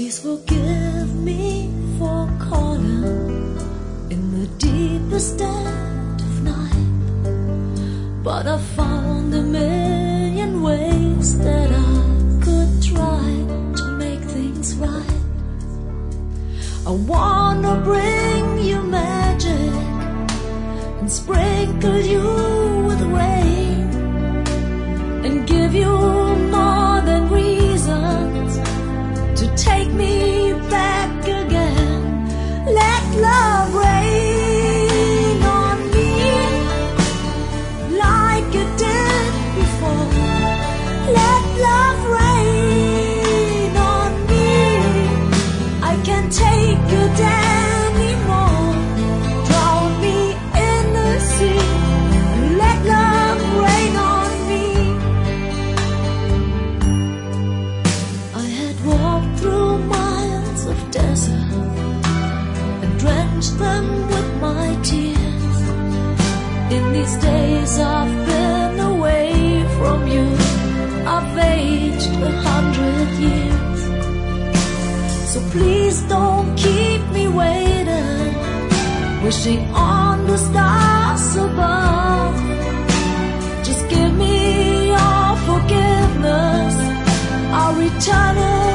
Please forgive me for calling in the deepest dead of night, but I found a million ways that I could try to make things right. I wanna bring you magic and sprinkle you with rain and give you more than reasons to take me back again. Let love rain on me like it did before. Let love rain on me. I can't take it anymore. Drown me in the sea. Let love rain on me. I had walked through miles of desert and drenched them with my tears. In these days I've been away from you. I've aged 100 years. So please don't keep me waiting, wishing on the stars above. Just give me your forgiveness. I'll return it